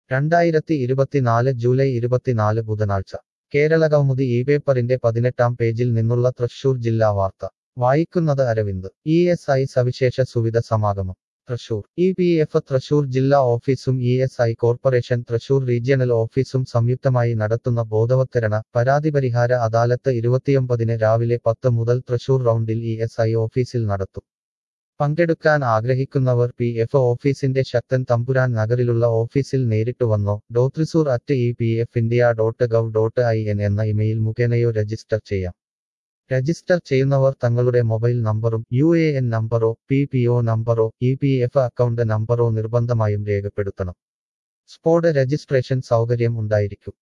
2024 July 24 ബുധനാഴ്ച കേരളകൗമുദി ഈ പേപ്പറിന്റെ 18-ാം പേജിൽ നിന്നുള്ള തൃശൂർ ജില്ലാ വാർത്ത വായിക്കുന്നത് അരവിന്ദ് ESI സവിശേഷ സുവിധ സമാഗമം തൃശൂർ EPF തൃശൂർ ജില്ലാ ഓഫീസും ESI കോർപ്പറേഷൻ തൃശൂർ റീജിയണൽ ഓഫീസും സംയുക്തമായി നടത്തുന്ന ബോധവത്കരണ പരാതിപരിഹാര അദാലത്ത് 29-ന് രാവിലെ 10 മുതൽ തൃശൂർ റൗണ്ടിൽ ESI ഓഫീസിൽ നടത്തും. പങ്കെടുക്കാൻ ആഗ്രഹിക്കുന്നവർ PF ഓഫീസിന്റെ ശക്തൻ തമ്പുരാൻ നഗറിലുള്ള ഓഫീസിൽ നേരിട്ട് വന്നോ thrissur@epfindia.gov.in എന്ന ഇമെയിൽ മുഖേനയോ രജിസ്റ്റർ ചെയ്യാം. രജിസ്റ്റർ ചെയ്യുന്നവർ തങ്ങളുടെ മൊബൈൽ നമ്പറും UAN നമ്പറോ PPO നമ്പറോ EPF അക്കൗണ്ട് നമ്പറോ നിർബന്ധമായും രേഖപ്പെടുത്തണം. സ്പോട്ട് രജിസ്ട്രേഷൻ സൗകര്യം ഉണ്ടായിരിക്കും.